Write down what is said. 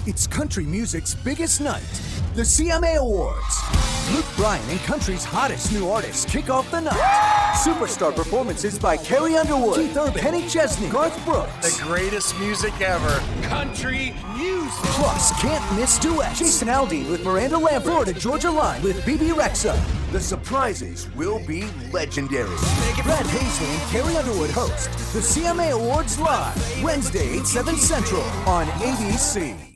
It's country music's biggest night, the CMA Awards. Luke Bryan and country's hottest new artists kick off the night. Superstar performances by Carrie Underwood, Keith Urban, Kenny Chesney, Garth Brooks. The greatest music ever. Country music. Plus, can't miss duets. Jason Aldean with Miranda Lambert, Florida Georgia Line with BB Rexa. The surprises will be legendary. Brad Paisley and Carrie Underwood host the CMA Awards Live, Wednesday, 8/7 Central on ABC.